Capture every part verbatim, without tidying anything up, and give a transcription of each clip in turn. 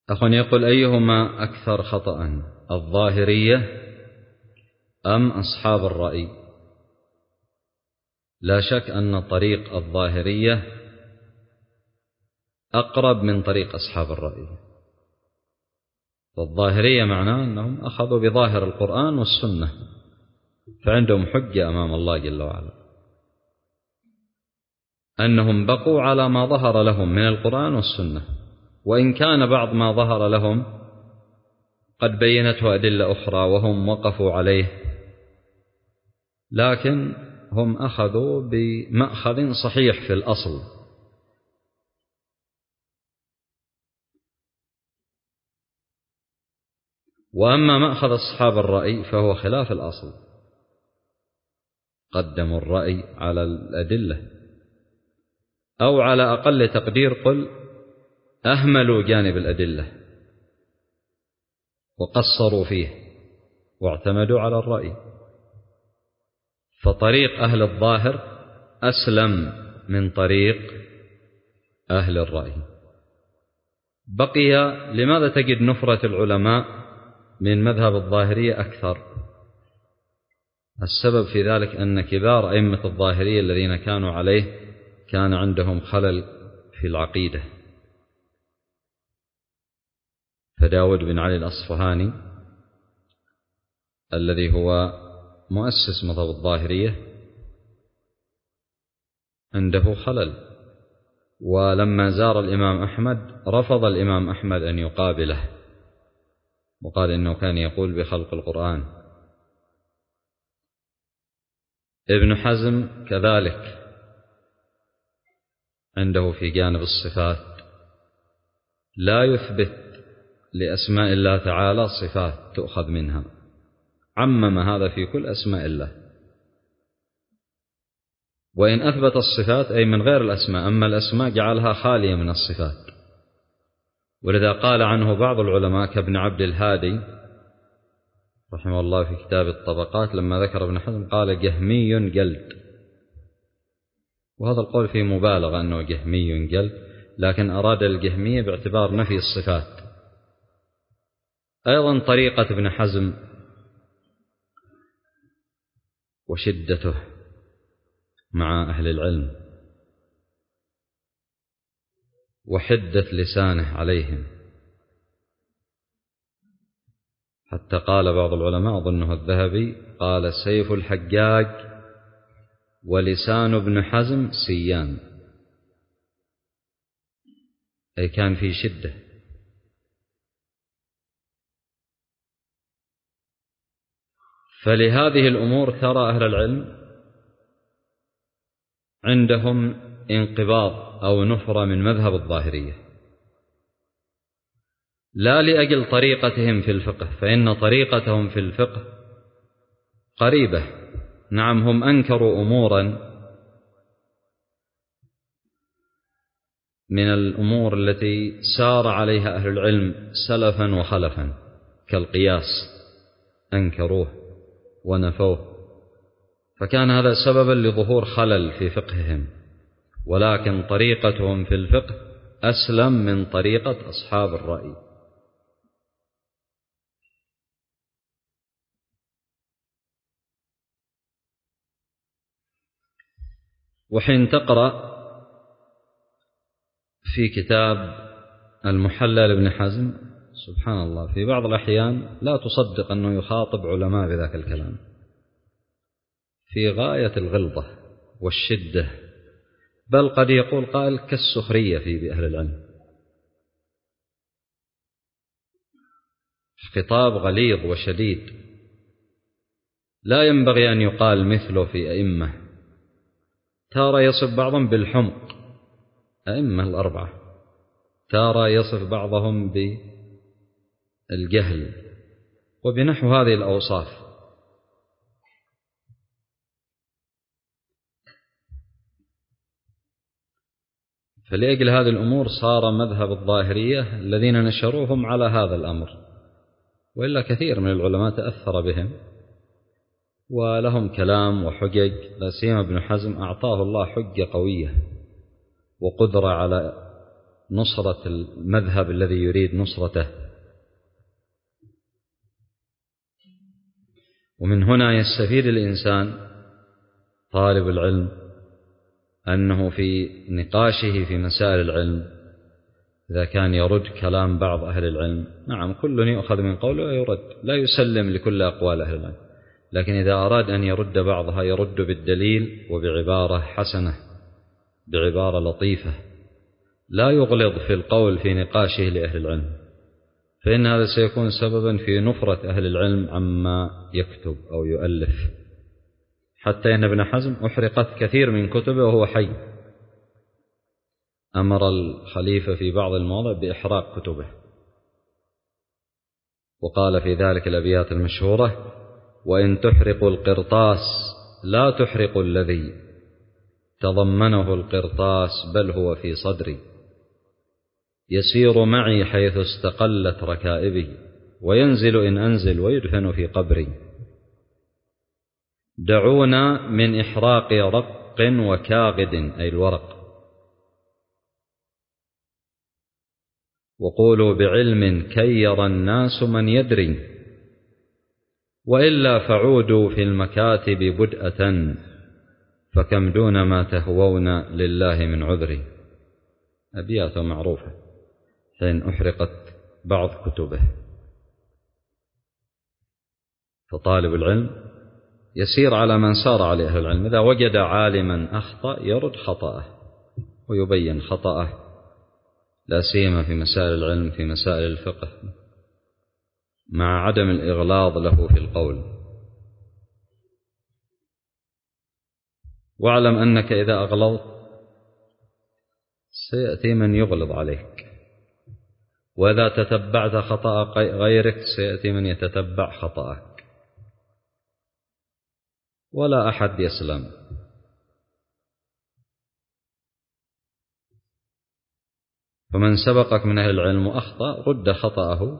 أخ يقول: أيهما أكثر خطأ، الظاهرية أم أصحاب الرأي؟ لا شك أن طريق الظاهرية أقرب من طريق أصحاب الرأي. والظاهرية معناه أنهم أخذوا بظاهر القرآن والسنة، فعندهم حجة أمام الله جل وعلا، أنهم بقوا على ما ظهر لهم من القرآن والسنة، وإن كان بعض ما ظهر لهم قد بينته أدلة أخرى وهم وقفوا عليه، لكن هم أخذوا بمأخذ صحيح في الأصل. وأما مأخذ أصحاب الرأي فهو خلاف الأصل، قدموا الرأي على الأدلة، أو على أقل تقدير قل أهملوا جانب الأدلة وقصروا فيه واعتمدوا على الرأي. فطريق أهل الظاهر أسلم من طريق أهل الرأي. بقي لماذا تجد نفرة العلماء من مذهب الظاهرية أكثر؟ السبب في ذلك أن كبار أئمة الظاهرية الذين كانوا عليه كان عندهم خلل في العقيدة. فداود بن علي الأصفهاني الذي هو مؤسس مذهب الظاهرية عنده خلل، ولما زار الإمام أحمد رفض الإمام أحمد أن يقابله، وقال إنه كان يقول بخلق القرآن. ابن حزم كذلك عنده في جانب الصفات لا يثبت لأسماء الله تعالى صفات تؤخذ منها، عمم هذا في كل أسماء الله، وإن أثبت الصفات أي من غير الأسماء، أما الأسماء جعلها خالية من الصفات. ولذا قال عنه بعض العلماء كابن عبد الهادي رحمه الله في كتاب الطبقات لما ذكر ابن حزم قال جهمي جلد، وهذا القول فيه مبالغة أنه جهمي جلد، لكن أراد الجهمية باعتبار نفي الصفات. أيضا طريقة ابن حزم وشدته مع أهل العلم وحدة لسانه عليهم، حتى قال بعض العلماء أظنه الذهبي قال سيف الحجاج ولسان ابن حزم سيان، أي كان في شدة. فلهذه الأمور ترى أهل العلم عندهم انقباض أو نفرة من مذهب الظاهرية، لا لأجل طريقتهم في الفقه، فإن طريقتهم في الفقه قريبة. نعم هم أنكروا أمورا من الأمور التي سار عليها أهل العلم سلفا وخلفا كالقياس، أنكروه ونفوه، فكان هذا سببا لظهور خلل في فقههم، ولكن طريقتهم في الفقه أسلم من طريقة أصحاب الرأي. وحين تقرأ في كتاب المحلى لابن حزم سبحان الله في بعض الأحيان لا تصدق أنه يخاطب علماء بذاك الكلام في غاية الغلظة والشدة، بل قد يقول قائل كالسخرية في بأهل العلم. خطاب غليظ وشديد لا ينبغي أن يقال مثله في أئمة، تارى يصف بعضهم بالحمق، أئمة الأربعة، تارى يصف بعضهم بالجهل وبنحو هذه الأوصاف. فلأجل هذه الأمور صار مذهب الظاهرية الذين نشروهم على هذا الأمر، وإلا كثير من العلماء تأثر بهم ولهم كلام وحجج، لا سيما ابن حزم أعطاه الله حجة قوية وقدرة على نصرة المذهب الذي يريد نصرته. ومن هنا يستفيد الإنسان طالب العلم أنه في نقاشه في مسائل العلم إذا كان يرد كلام بعض أهل العلم، نعم كل يؤخذ من قوله ويرد، لا يسلم لكل أقوال أهل العلم، لكن إذا أراد أن يرد بعضها يرد بالدليل وبعبارة حسنة، بعبارة لطيفة، لا يغلظ في القول في نقاشه لأهل العلم، فإن هذا سيكون سببا في نفرة أهل العلم عما يكتب أو يؤلف. حتى إن ابن حزم أحرقت كثير من كتبه وهو حي، أمر الخليفة في بعض المواضع بإحراق كتبه، وقال في ذلك الأبيات المشهورة: وإن تحرق القرطاس لا تحرق الذي تضمنه القرطاس بل هو في صدري، يسير معي حيث استقلت ركائبي، وينزل إن أنزل ويدفن في قبري. دعونا من إحراق رق وكاغد أي الورق، وقولوا بعلم كي يرى الناس من يدري، وإلا فعودوا في المكاتب بدءة، فكم دون ما تهوون لله من عذري. أبيات معروفة حين أحرقت بعض كتبه. فطالب العلم يسير على من سار عليه أهل العلم، إذا وجد عالما أخطأ يرد خطأه ويبين خطأه، لا سيما في مسائل العلم، في مسائل الفقه، مع عدم الإغلاظ له في القول. واعلم أنك إذا أغلظت سيأتي من يغلظ عليك، وإذا تتبعت خطأ غيرك سيأتي من يتتبع خطأك، ولا أحد يسلم. فمن سبقك من أهل العلم وأخطأ رد خطأه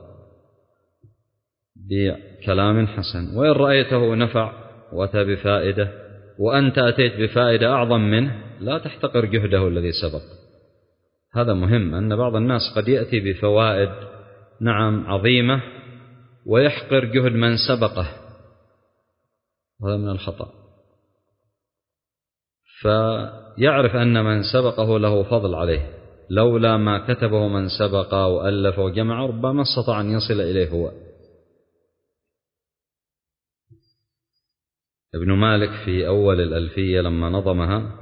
بكلام حسن، وإن رأيته نفع وأتى بفائدة وأنت أتيت بفائدة أعظم منه لا تحتقر جهده الذي سبق. هذا مهم، أن بعض الناس قد يأتي بفوائد نعم عظيمة ويحقر جهد من سبقه، هذا من الخطأ. فيعرف أن من سبقه له فضل عليه، لولا ما كتبه من سبق وألف وجمع ربما استطاع أن يصل إليه هو. ابن مالك في أول الألفية لما نظمها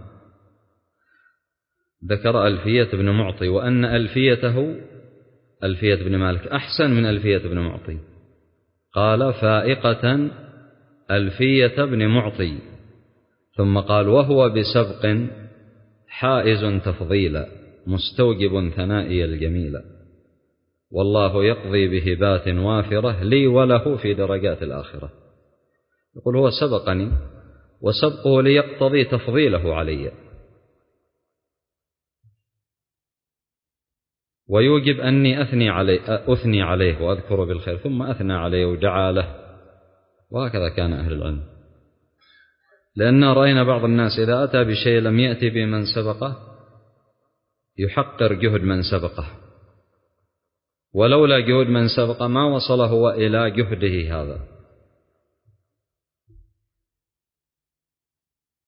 ذكر ألفية ابن معطي، وأن ألفيته ألفية ابن مالك أحسن من ألفية ابن معطي، قال فائقة ألفية ابن معطي، ثم قال وهو بسبق حائز تفضيلا، مستوجب ثنائي الجميل، والله يقضي بهبات وافرة لي وله في درجات الآخرة. يقول هو سبقني وسبقه ليقتضي تفضيله علي، ويوجب أني أثني عليه, أثني عليه وأذكر بالخير، ثم أثنى عليه ودعا له، وهكذا كان أهل العلم. لأن رأينا بعض الناس إذا أتى بشيء لم يأتي بمن سبقه يحقر جهد من سبقه، ولولا جهد من سبق ما وصل هو إلى جهده هذا.